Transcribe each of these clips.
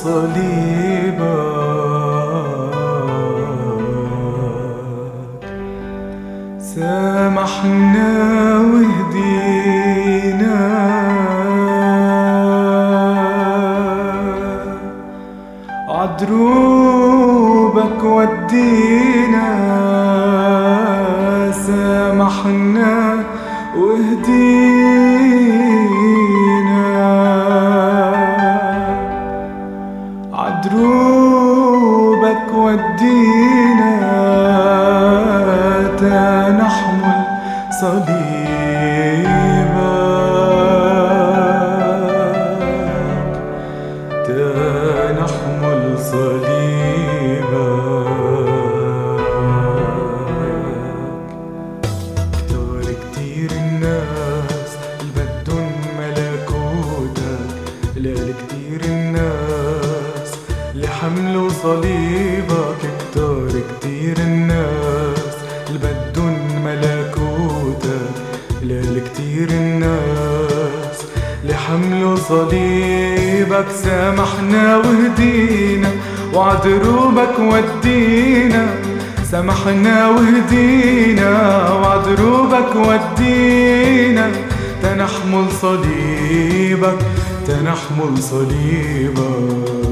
صليبك، سامحنا وهدينا عدروبك ودينا، سامحنا وهدينا عدروبك ودينا، تنحمل صليبك، تنحمل صليبك. كتير الناس البدن ملكوتك، لا كتير الناس اللي حملوا صليبك. كتير الناس البدن ملكوتك، لا كتير الناس اللي حملوا صليبك. سامحنا وهدينا وعدروبك ودينا، سامحنا وهدينا وعدروبك ودينا، تنحمل صليبك، تنحمل صليبك.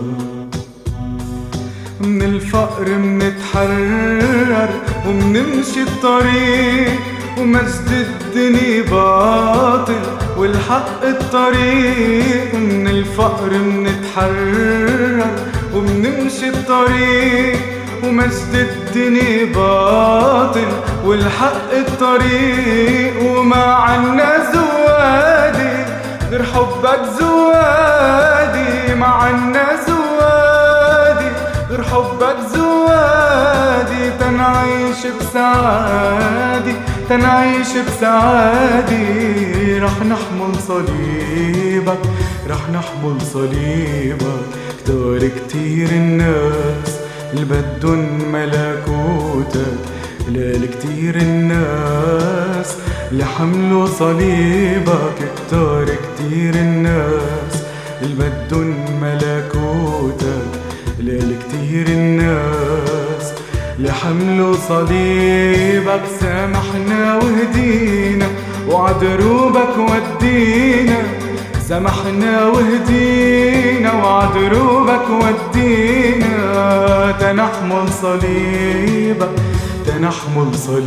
من الفقر منتحرر ومنمشي الطريق، ومجد الدنيا باطل والحق الطريق. من الفقر منتحرر ومنمشي الطريق، ومجد الدنيا باطل والحق الطريق. وما عنا زوادي غير حبك زوادي، ما عنا زوادي غير حبك زوادي. تنعيش بسعادي، تنعيش بسعادي. رح نحمل صليبك، رح نحمل صليبك. كتير الناس البدن ملكوتك، لا كتير الناس اللي حملوا صليبك. كتير الناس البدن ملكوتك، لا كتير الناس اللي حملوا صليبك. سامحنا وهدينا وعدروبك ودينا، سامحنا وهدينا وعدروبك ودينا، تنحمل صليبك، تنحمل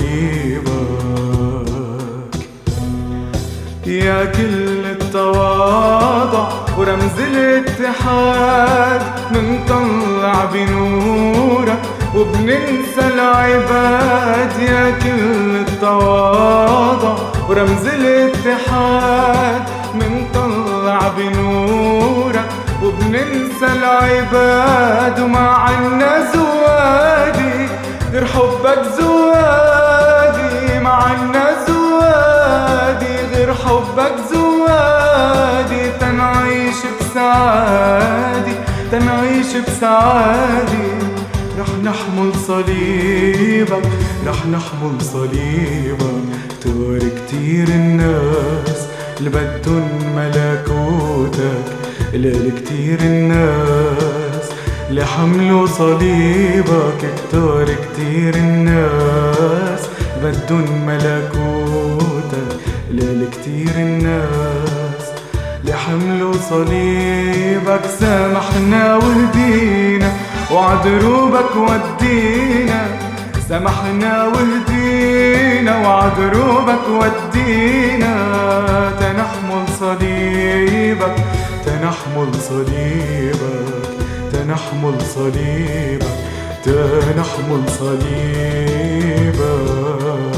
صليبك. يا كل التواضع ورمز الاتحاد، منطلع بنورك وبننسى العباد. يا كل التواضع ورمز الاتحاد، منطلع بنورك وبننسى العباد. وما عنا زوادي غير حبك زوادي، ما عنا زوادي غير حبك زوادي. تنعيش بسعادي، تنعيش بسعادي. رح نحمل صليبك، رح نحمل صليبك. كتير الناس اللي بدن ملكوتك، لا كتير الناس اللي حملوا صليبك. كتير الناس بدن ملكوتك، لا كتير الناس اللي حملوا صليبك. سامحنا وهدينا وعدروبك ودينا، سامحنا وهدينا وعدروبك ودينا، تنحمل صليبك، تنحمل صليبك، تنحمل صليبك، تنحمل صليبك.